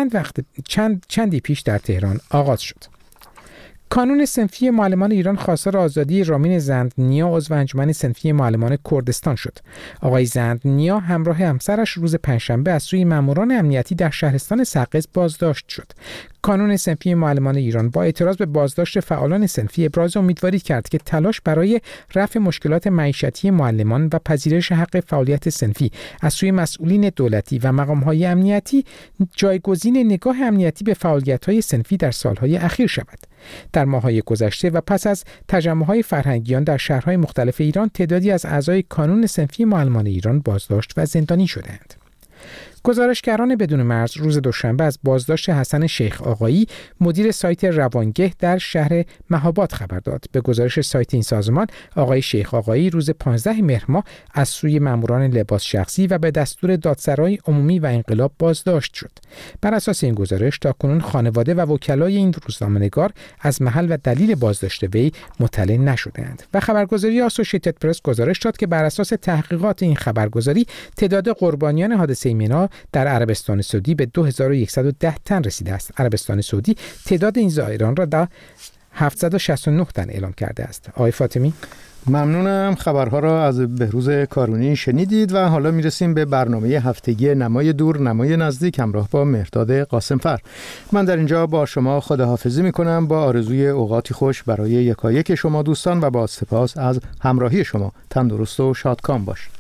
چندی پیش در تهران آغاز شد. کانون صنفی معلمان ایران خواستار آزادی رامین زندنیا عضو انجمن صنفی معلمان کردستان شد. آقای زندنیا همراه همسرش روز پنجشنبه از سوی ماموران امنیتی در شهرستان سقز بازداشت شد. کانون صنفی معلمان ایران با اعتراض به بازداشت فعالان صنفی ابراز امیدواری کرد که تلاش برای رفع مشکلات معیشتی معلمان و پذیرش حق فعالیت صنفی از سوی مسئولین دولتی و مقام‌های امنیتی جایگزین نگاه امنیتی به فعالیت‌های صنفی در سال‌های اخیر شود. در ماه‌های گذشته و پس از تجمع‌های فرهنگیان در شهرهای مختلف ایران تعدادی از اعضای کانون صنفی معلمان ایران بازداشت و زندانی شدند. گزارشگران بدون مرز روز دوشنبه از بازداشت حسن شیخ آقایی، مدیر سایت روانگه در شهر مهاباد خبر داد. به گزارش سایت این سازمان، آقای شیخ آقایی روز 15 مهر ماه از سوی ماموران لباس شخصی و به دستور دادسرای عمومی و انقلاب بازداشت شد. بر اساس این گزارش تاکنون خانواده و وکلای این روزنامه‌نگار از محل و دلیل بازداشت وی مطلع نشدند. و خبرگزاری آسوشیتد پرس گزارش داد که بر اساس تحقیقات این خبرگزاری تعداد قربانیان حادثه مینا در عربستان سعودی به 2110 تن رسیده است. عربستان سعودی تعداد این زائران را در 769 تن اعلام کرده است. آقای فاطمی، ممنونم. خبرها را از بهروز کارونی شنیدید و حالا میرسیم به برنامه هفتگی نمای دور نمای نزدیک همراه با مهرداد قاسمفر. من در اینجا با شما خداحافظی میکنم با آرزوی اوقاتی خوش برای یکایک شما دوستان و با سپاس از همراهی شما. تندرست و شادکام باشید.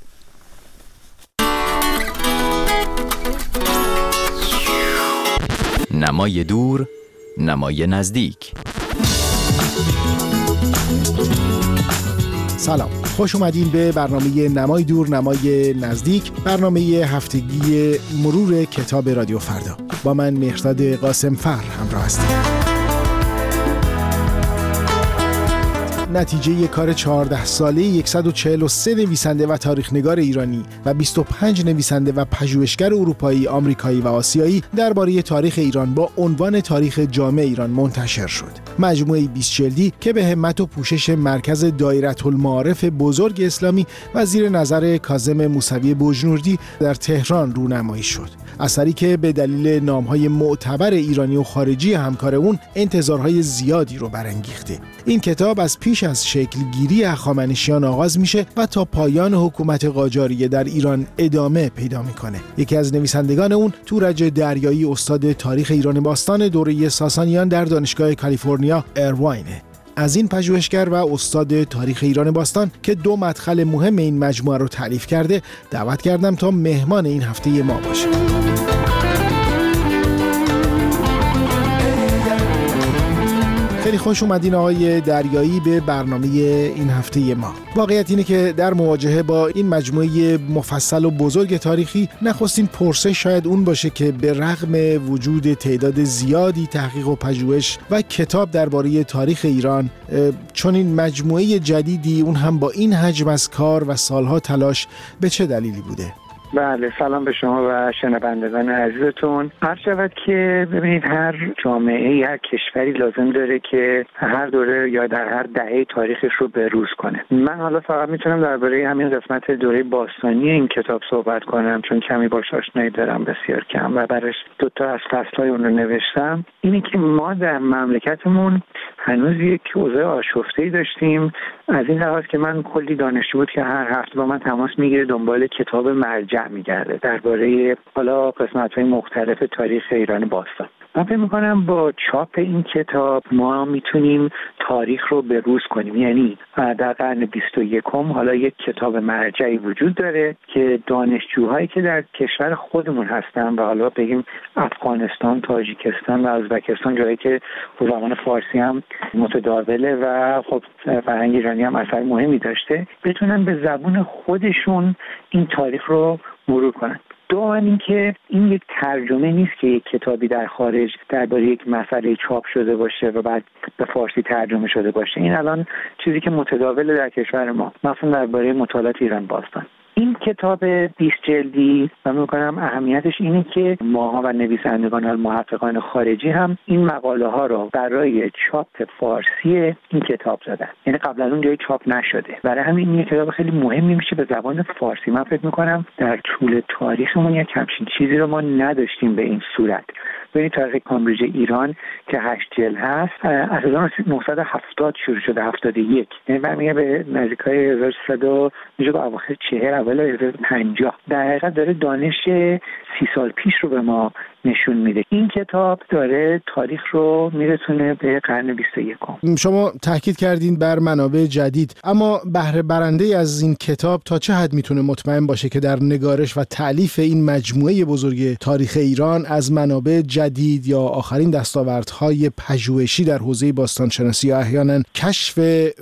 نمای دور نمای نزدیک. سلام، خوش اومدین به برنامه نمای دور نمای نزدیک، برنامه هفتگی مرور کتاب رادیو فردا. با من مهرداد قاسمفر همراه هستیم. نتیجه کار 14 ساله 143 نویسنده و تاریخ‌نگار ایرانی و 25 نویسنده و پژوهشگر اروپایی، آمریکایی و آسیایی درباره تاریخ ایران با عنوان تاریخ جامع ایران منتشر شد. مجموعه 20 جلدی که به همت و پوشش مرکز دایرةالمعارف بزرگ اسلامی و زیر نظر کاظم موسوی بوجنوردی در تهران رونمایی شد. اثری که به دلیل نام‌های معتبر ایرانی و خارجی همکار اون انتظارهای زیادی رو برانگیخته. این کتاب از پیش از شکلگیری هخامنشیان آغاز میشه و تا پایان حکومت قاجاریه در ایران ادامه پیدا میکنه. یکی از نویسندگان اون تورج دریایی، استاد تاریخ ایران باستان دوره ساسانیان در دانشگاه کالیفرنیا ارواینه. از این پژوهشگر و استاد تاریخ ایران باستان که 2 مدخل مهم این مجموعه رو تألیف کرده دعوت کردم تا مهمان این هفته ما باشه. خیلی خوش اومدین آقای دریایی به برنامه این هفته ما. واقعیت اینه که در مواجهه با این مجموعه مفصل و بزرگ تاریخی نخستین پرسش شاید اون باشه که به رغم وجود تعداد زیادی تحقیق و پژوهش و کتاب درباره تاریخ ایران، چون این مجموعه جدیدی اون هم با این حجم از کار و سالها تلاش به چه دلیلی بوده؟ بله، سلام به شما و شنوندگان عزیزتون. عرض شود که ببینید هر جامعه، هر کشوری لازم داره که هر دوره یا در هر دهه تاریخش رو بروز کنه. من حالا فقط میتونم درباره همین قسمت دوره باستانی این کتاب صحبت کنم چون کمی باهاش آشنایی دارم، بسیار کم، و برش 2 تا از فصل‌های اون رو نوشتم. اینه که ما در مملکتمون هنوز یک اوضاع آشفته‌ای داشتیم، از این لحاظ که من کلی دانشجو بود که هر هفته با من تماس میگیره، دنبال کتاب مرجع میگرده درباره حالا قسمت‌های مختلف تاریخ ایران باستان. من فکر می‌کنم با چاپ این کتاب ما میتونیم تاریخ رو بروز کنیم. یعنی در قرن 21 حالا یک کتاب مرجعی وجود داره که دانشجوهایی که در کشور خودمون هستن و حالا بگیم افغانستان، تاجیکستان و ازبکستان، جایی که زبان فارسی هم متداوله و خب فرهنگ ایرانی هم اثر مهمی داشته، بتونن به زبون خودشون این تاریخ رو مرور کنن. دوم این که این یک ترجمه نیست که یک کتابی در خارج درباره یک مسئله چاپ شده باشه و بعد به فارسی ترجمه شده باشه. این الان چیزی که متداوله در کشور ما، مثلا درباره مطالعات ایران باستان. این کتاب 20 جلدی من می‌کنم اهمیتش اینه که ماها و نویسندگان و محققان خارجی هم این مقاله ها رو برای چاپ فارسی این کتاب زدن، یعنی قبل از اون جایی چاپ نشده. برای همین این کتاب خیلی مهمی میشه به زبان فارسی. من فکر می‌کنم در طول تاریخمون یک همچین چیزی رو ما نداشتیم به این صورت. ببینید تاریخ کامبریج ایران که 8 جلد هست از 1970 شروع شده، 71، یعنی برمیگه به نزدیکای 1300 میشه به اواخر 40 اوایل 50. در حقیقت داره دانش 30 سال پیش رو به ما نشون میده. این کتاب داره تاریخ رو میرسونه به قرن 21. شما تاکید کردین بر منابع جدید، اما بهره برنده از این کتاب تا چه حد میتونه مطمئن باشه که در نگارش و تألیف این مجموعه بزرگ تاریخ ایران از منابع جدید یا آخرین دستاوردهای پژوهشی در حوزه باستانشناسی یا احیانا کشف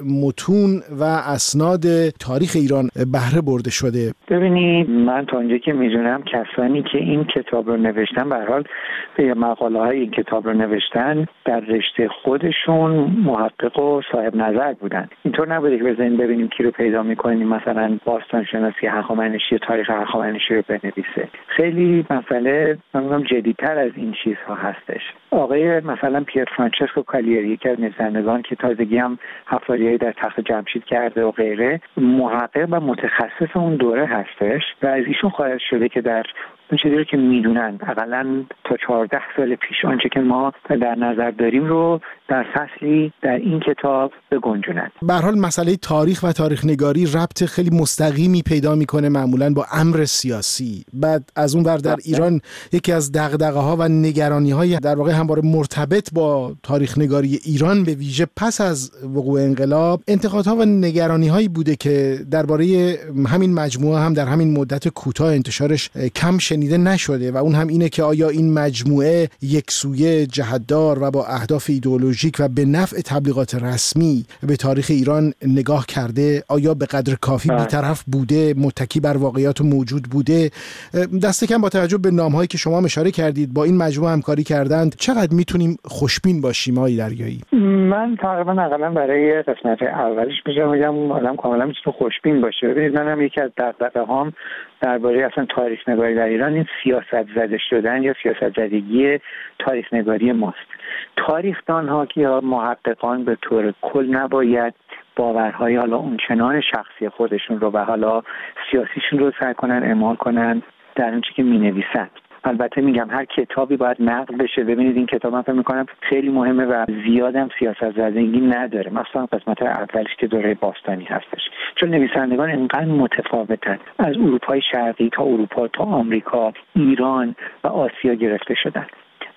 متون و اسناد تاریخ ایران بهره برده شده؟ ببینید، من تا اونجایی که میدونم کسانی که این کتاب رو نوشتن، به هر حال مقاله های این کتاب رو نوشتن، در رشته خودشون محقق و صاحب نظر بودن. اینطور نبوده که بزنین ببینیم کی رو پیدا میکنیم مثلا باستانشناسی هخامنشی، تاریخ هخامنشی رو بنویسه. خیلی مسئله جدی‌تر از این چیزها هستش. آقای مثلا پیر فرانچسکو کالیری، یکی از نویسندگان که تازگی هم حفاریه‌ای در تخت جمشید کرده و غیره، محقق و متخصص اون دوره هستش و از ایشون خواهد شده که در اون چیزی رو که میدونن حداقل تا 14 سال پیش آنچه که ما در نظر داریم رو در فصلی در این کتاب بگنجونن. به هر حال مسئله تاریخ و تاریخ نگاری ربط خیلی مستقیمی پیدا میکنه معمولاً با امر سیاسی. بعد از اون ور در ایران یکی از دغدغه‌ها و نگرانی‌های در واقع همواره مرتبط با تاریخ نگاری ایران به ویژه پس از وقوع انقلاب انتقادها و نگرانی‌هایی بوده که درباره همین مجموعه هم در همین مدت کوتاه انتشارش کم شنیده نشده و اون هم اینه که آیا این مجموعه یکسویه، جهت‌دار و با اهداف ایدئولوژیک و به نفع تبلیغات رسمی به تاریخ ایران نگاه کرده؟ آیا به قدر کافی بی‌طرف بوده، متکی بر واقعیات موجود بوده؟ دست کم با توجه به نام‌هایی که شما اشاره کردید با این مجموعه همکاری کردند، چقدر میتونیم خوشبین باشیم آقای دریایی؟ من تقریبا اقلا برای قسمت اولش میگم آدم کاملا میتونه خوشبین باشه. ببینید، منم یکی از دغدغه‌هام درباره اصلا تاریخ نگاری در ایران این سیاست زده شدن یا سیاست زدگی تاریخ نگاری ماست. تاریخ‌دان‌ها یا محققان به طور کل نباید باورهای حالا اونچنان شخصی خودشون رو و حالا سیاسیشون رو سعی کنن اعمال کنن در اون چیزی که می‌نویسن. البته میگم هر کتابی باید نقد بشه. ببینید، این کتاب من فکر می‌کنم خیلی مهمه و زیادم سیاست زدگی نداره، مثلا قسمت اولش که دوره باستانی هستش، چون نویسندگان اینقدر متفاوتن، از اروپای شرقی تا اروپا تا آمریکا، ایران و آسیا گرفته شدن.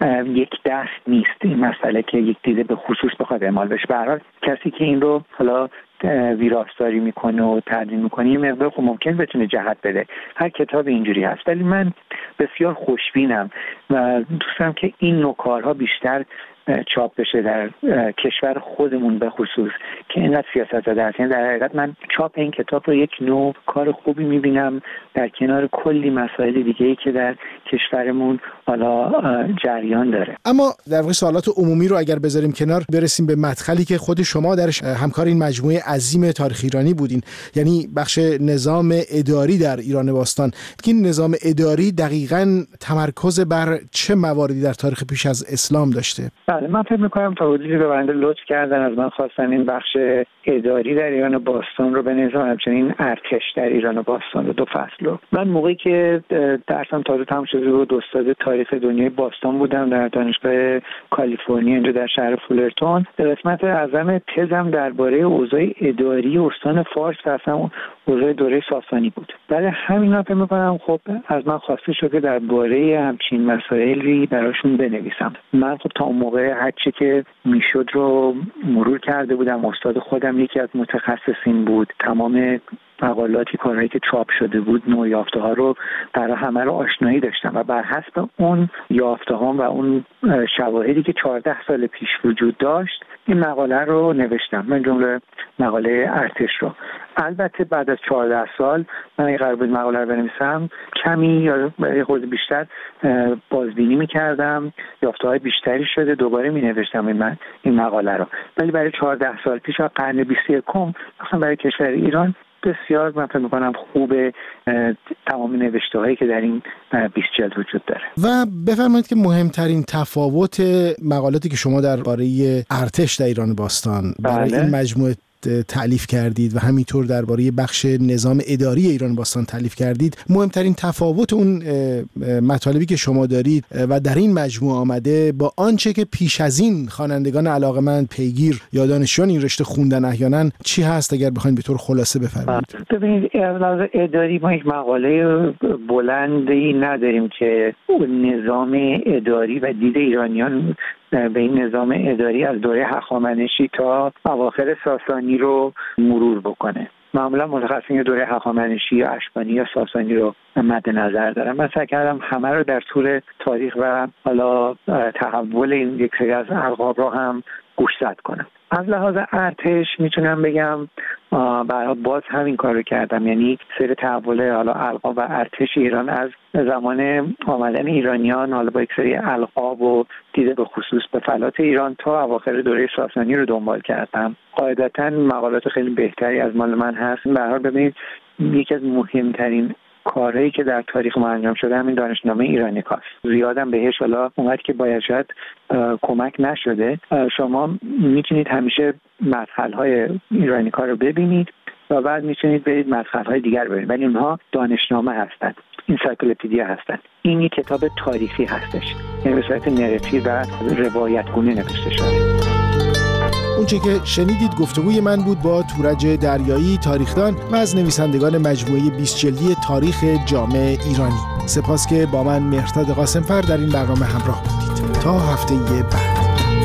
یک دست نیست این مسئله که یک دیده به خصوص بخواد اعمال بشه. به هر حال کسی که این رو حالا ویراستاری میکنه و تدوین میکنه یه مقدار خب ممکن بتونه جهت بده. هر کتاب اینجوری هست، ولی من بسیار خوشبینم و دوستم که این نوع کارها بیشتر چاپ بشه در کشور خودمون به خصوص که اینقدر سیاست زده است. یعنی در حقیقت من چاپ این کتاب رو یک نوع کار خوبی میبینم در کنار کلی مسائل دیگه‌ای که در کشورمون حالا جریان داره. اما در واقع سوالات عمومی رو اگر بذاریم کنار، برسیم به مدخلی که خود شما درش همکار این مجموعه عظیم تاریخ ایرانی بودین، یعنی بخش نظام اداری در ایران باستان. این نظام اداری دقیقاً تمرکز بر چه مواردی در تاریخ پیش از اسلام داشته؟ من فکر می‌کنم تا حدودی به بنده لطف کردن، از من خواستن این بخش اداری در ایران باستان رو بنویسم، همچنین ارتش در ایران باستان رو 2 فصل رو. من موقعی که درسم تازه تموم شده بود، استاد تاریخ دنیای باستان بودم در دانشگاه کالیفرنیا اینجا در شهر فولرتون. قسمت اعظم تزم درباره اوضاع اداری استان فارس و اصلا اوضاع دوره ساسانی بود. برای همین فکر می‌کنم خب از من خواسته شد که درباره همچین مسائلی براشون بنویسم. من خب تا اون موقع هر چی که میشد رو مرور کرده بودم. استاد خودم یکی از متخصصین بود. تمام مقالاتی، کارهایی که چاپ شده بود، نوع یافته‌ها رو برای همه رو آشنایی داشتم و بر حسب اون یافته‌ها و اون شواهدی که 14 سال پیش وجود داشت این مقاله رو نوشتم، من جمله مقاله ارتش رو. البته بعد از 14 سال من اگه قرار بود مقاله رو بنویسم کمی یا یه خورده بیشتر بازبینی می‌کردم، یافته‌های بیشتری شده، دوباره می‌نوشتم این مقاله رو. ولی برای 14 سال پیش و قرن 21 مثلا برای کشور ایران بسیار من فکر می‌کنم خوبه تمام نوشته‌هایی که در این 20 جلد وجود داره. و بفرمایید که مهمترین تفاوت مقالاتی که شما درباره ارتش در ایران باستان برای این مجموعه تألیف کردید و همینطور درباره بخش نظام اداری ایران باستان تألیف کردید، مهمترین تفاوت اون مطالبی که شما دارید و در این مجموعه آمده با آنچه که پیش از این خوانندگان علاقه‌مند پیگیر یا دانشجویان این رشته خوندن احیانا چی هست، اگر بخواید به طور خلاصه بفرمایید؟ ببینید، از اداری ما یک مقاله بلندی نداریم که نظام اداری و دید ایرانیان به این نظام اداری از دوره هخامنشی تا اواخر ساسانی رو مرور بکنه. معمولا متخصصین دوره هخامنشی یا اشکانی یا ساسانی رو مد نظر دارم. من سعی کردم همه رو در طول تاریخ و حالا تحول این یک سری از القاب رو هم گوشزد کنم. از لحاظ ارتش میتونم بگم برای باز همین کار رو کردم، یعنی سیر تحول حالا القاب و ارتش ایران از زمان آمدن ایرانیان حالا با یک سری القاب و دیده به خصوص به فلات ایران تا اواخر دوره ساسانی رو دنبال کردم. قاعدتاً مقالات خیلی بهتری از مال من هست. به هر حال ببینید، یکی از مهمترین کارهایی که در تاریخ ما انجام شده همین دانشنامه ایرانیکاست. زیادم بهش حالا اونقدر که باید شاید کمک نشده. شما میتونید همیشه مدخل‌های ایرانیکا رو ببینید و بعد میتونید برید مدخل‌های دیگر ببینید، ولی اونها دانشنامه هستند، انسایکلوپدیا هستند. این یک کتاب تاریخی هستش، یعنی به صورت نراتیو و روایتگونه نوشته شده. اونچه که شنیدید گفتگوی من بود با تورج دریایی، تاریخدان و از نویسندگان مجموعه 20 جلدی تاریخ جامع ایرانی. سپاس که با من مهرداد قاسمفر در این برنامه همراه بودید. تا هفته بعد.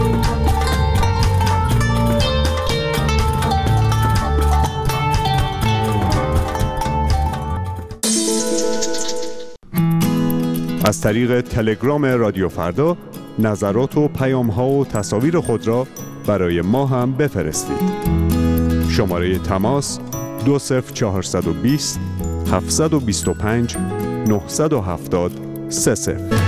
از طریق تلگرام رادیو فردا نظرات و پیام‌ها و تصاویر خود را برای ما هم بفرستید. شماره تماس 20420 725 970 30